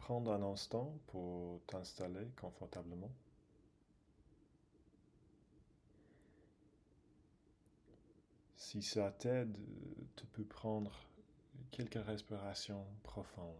prendre un instant pour t'installer confortablement. Si ça t'aide, tu peux prendre quelques respirations profondes.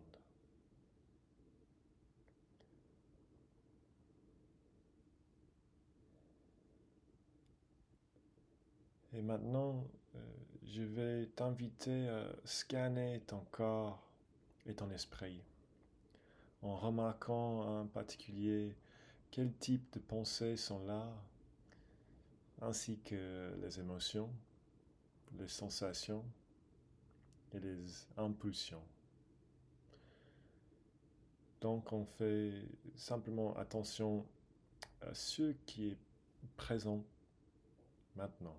Et maintenant, je vais t'inviter à scanner ton corps et ton esprit en remarquant en particulier quel type de pensées sont là, ainsi que les émotions, les sensations et les impulsions. Donc on fait simplement attention à ce qui est présent maintenant.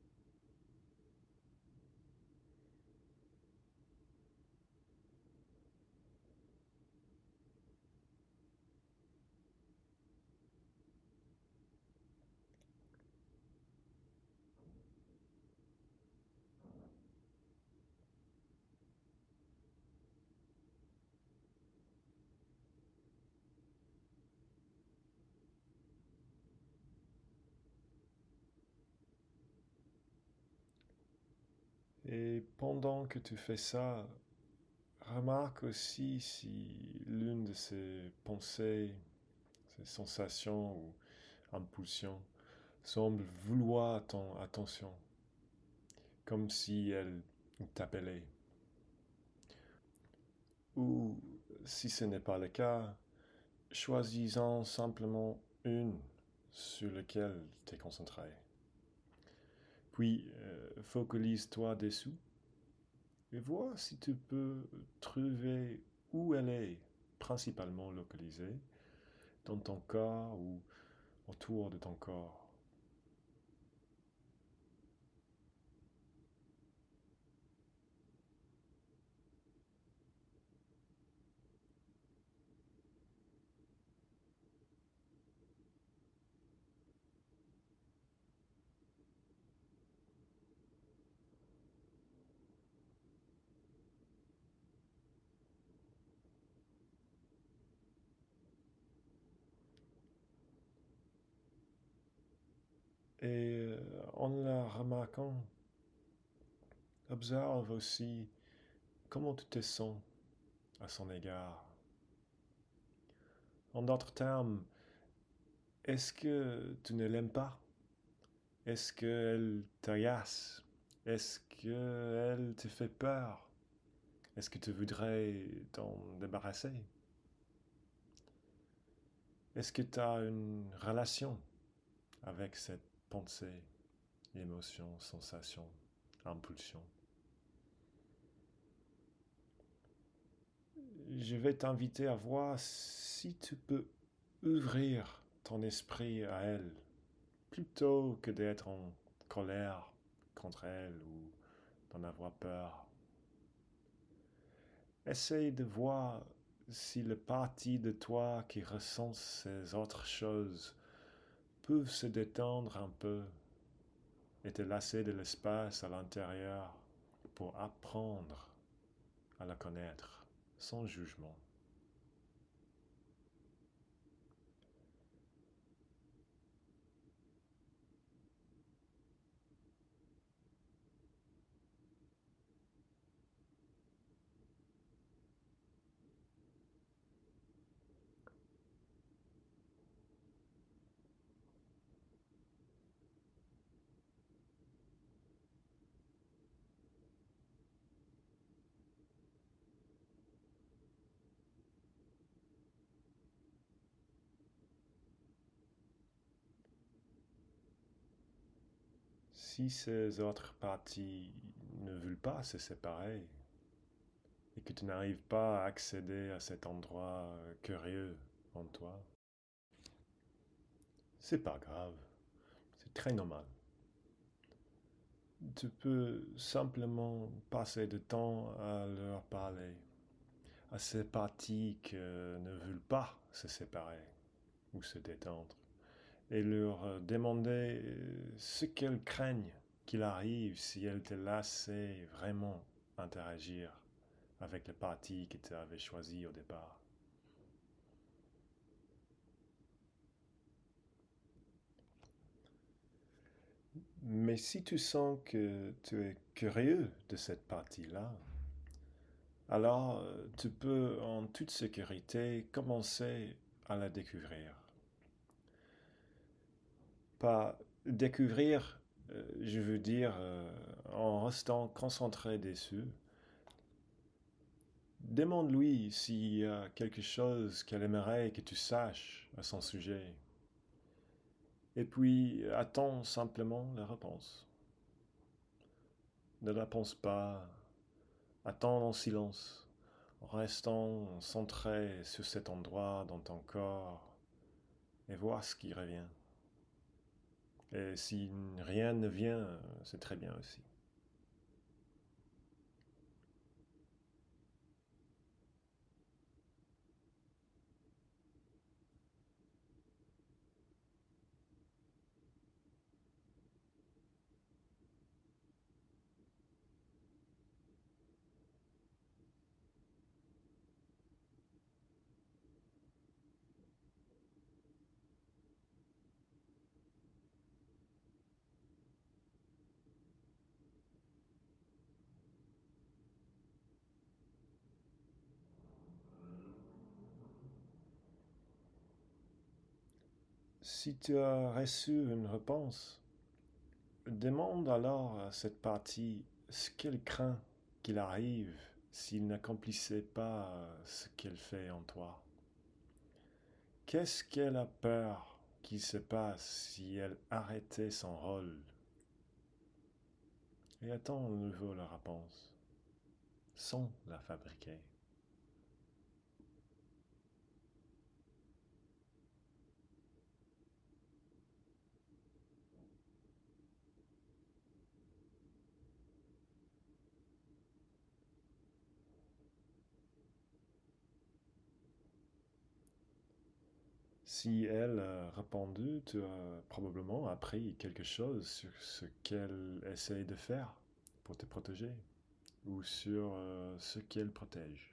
Et pendant que tu fais ça, remarque aussi si l'une de ces pensées, ces sensations ou impulsions semble vouloir ton attention, comme si elle t'appelait. Ou si ce n'est pas le cas, choisis-en simplement une sur laquelle tu es concentré. Puis, focalise-toi dessus et vois si tu peux trouver où elle est principalement localisée dans ton corps ou autour de ton corps. Et en la remarquant, observe aussi comment tu te sens à son égard. En d'autres termes, est-ce que tu ne l'aimes pas? Est-ce qu'elle t'agace? Est-ce qu'elle te fait peur? Est-ce que tu voudrais t'en débarrasser? Est-ce que tu as une relation avec cette pensée, émotion, sensation, impulsion? Je vais t'inviter à voir si tu peux ouvrir ton esprit à elle, plutôt que d'être en colère contre elle ou d'en avoir peur. Essaye de voir si les parties de toi qui ressentent ces autres choses peuvent se détendre un peu et te laisser de l'espace à l'intérieur pour apprendre à la connaître sans jugement. Si ces autres parties ne veulent pas se séparer et que tu n'arrives pas à accéder à cet endroit curieux en toi, c'est pas grave, c'est très normal. Tu peux simplement passer du temps à leur parler, à ces parties qui ne veulent pas se séparer ou se détendre, et leur demander ce qu'elles craignent qu'il arrive si elles te laissaient vraiment interagir avec les parties que tu avais choisies au départ. Mais si tu sens que tu es curieux de cette partie-là, alors tu peux en toute sécurité commencer à la découvrir. Pas découvrir, je veux dire, en restant concentré dessus. Demande-lui s'il y a quelque chose qu'elle aimerait que tu saches à son sujet. Et puis, attends simplement la réponse. Ne la pense pas. Attends en silence, en restant centré sur cet endroit dans ton corps et vois ce qui revient. Et si rien ne vient, c'est très bien aussi. Si tu as reçu une réponse, demande alors à cette partie ce qu'elle craint qu'il arrive s'il n'accomplissait pas ce qu'elle fait en toi. Qu'est-ce qu'elle a peur qu'il se passe si elle arrêtait son rôle? Et attends à nouveau la réponse, sans la fabriquer. Si elle a répondu, tu as probablement appris quelque chose sur ce qu'elle essaye de faire pour te protéger ou sur ce qu'elle protège.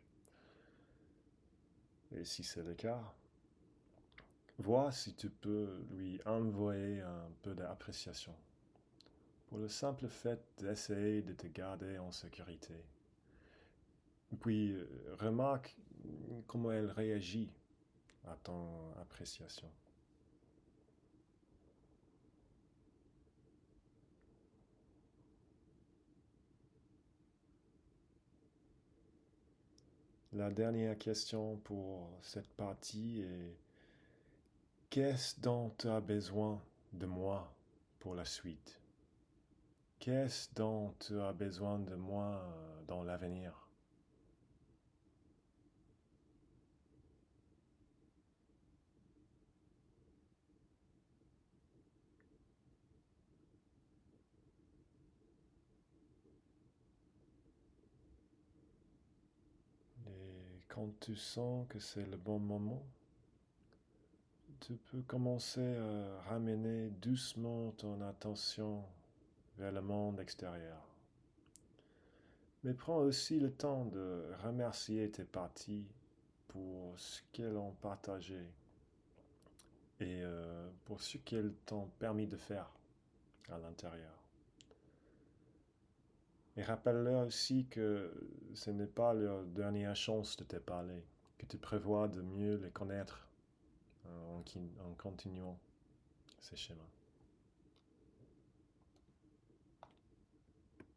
Et si c'est le cas, vois si tu peux lui envoyer un peu d'appréciation pour le simple fait d'essayer de te garder en sécurité. Puis remarque comment elle réagit à ton appréciation. La dernière question pour cette partie est: qu'est-ce dont tu as besoin de moi pour la suite? Qu'est-ce dont tu as besoin de moi dans l'avenir? Et quand tu sens que c'est le bon moment, tu peux commencer à ramener doucement ton attention vers le monde extérieur. Mais prends aussi le temps de remercier tes parties pour ce qu'elles ont partagé et pour ce qu'elles t'ont permis de faire à l'intérieur. Et rappelle-leur aussi que ce n'est pas leur dernière chance de te parler, que tu prévois de mieux les connaître en continuant ces schémas.